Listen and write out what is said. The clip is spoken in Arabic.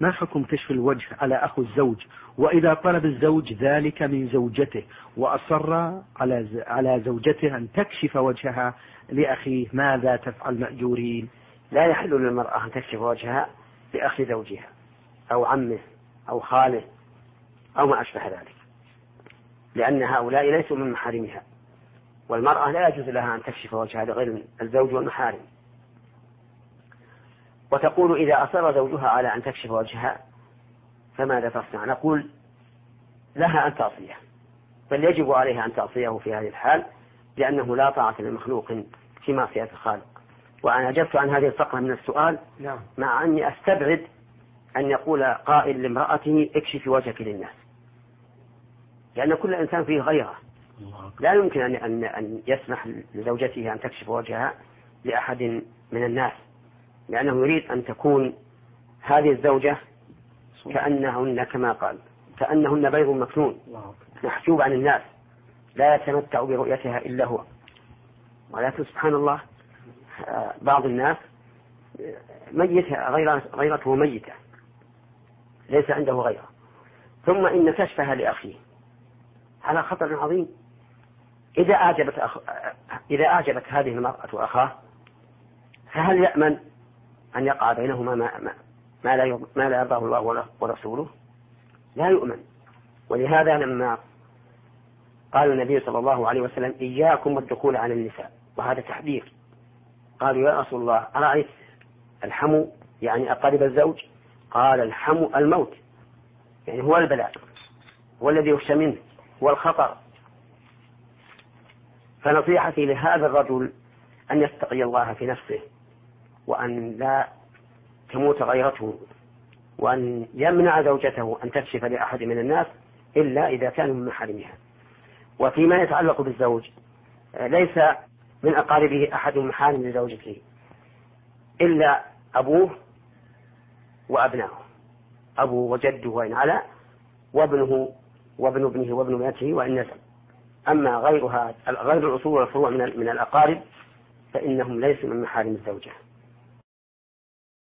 ما حكم كشف الوجه على أخو الزوج وإذا طلب الزوج ذلك من زوجته وأصر على زوجته أن تكشف وجهها لأخيه، ماذا تفعل مأجورين؟ لا يحل للمرأة أن تكشف وجهها لأخي زوجها أو عمه أو خاله أو ما أشبه ذلك، لأن هؤلاء ليسوا من محارمها، والمرأة لا يجوز لها أن تكشف وجهها لغير الزوج والمحارم. وتقول إذا أصر زوجها على أن تكشف وجهها فماذا تصنع؟ نقول لها أن تعصيه، بل يجب عليها أن تعصيه في هذه الحال، لأنه لا طاعة لمخلوق في معصية الخالق. وأنا أجبت عن هذه الفقرة من السؤال مع أني أستبعد أن يقول قائل لامرأته اكشفي وجهك للناس، لأن كل إنسان فيه غيره، لا يمكن أن يسمح لزوجته أن تكشف وجهها لأحد من الناس، لأنه يريد أن تكون هذه الزوجة كأنهن كما قال كأنهن بيض مكنون محجوب عن الناس لا يتمتع برؤيتها إلا هو. ولكن سبحان الله بعض الناس ميتة غيرته ميتة ليس عنده غيره، ثم إن كشفها لأخيه على خطر عظيم. إذا أعجبت هذه المرأة أخاه فهل يأمن أن يقع بينهما ما لا يرضاه الله ورسوله؟ لا يؤمن. ولهذا لما قال النبي صلى الله عليه وسلم إياكم والدخول على النساء، وهذا تحذير، قالوا يا رسول الله أرأيت الحمو يعني أقارب الزوج؟ قال الحمو الموت، يعني هو البلاء، هو الذي يخشى منه، هو الخطر. فنصيحتي لهذا الرجل أن يتقي الله في نفسه، وأن لا تموت غيرته، وأن يمنع زوجته أن تكشف لأحد من الناس إلا إذا كانوا من محارمها. وفيما يتعلق بالزوج ليس من أقاربه أحد محارم لزوجته إلا أبوه وأبنائه، أبوه وجده وإن علا، وابنه وابن ابنه وابن ابنته وإن نزل. أما غير الأصول والفروع من الأقارب فإنهم ليسوا من محارم الزوجة.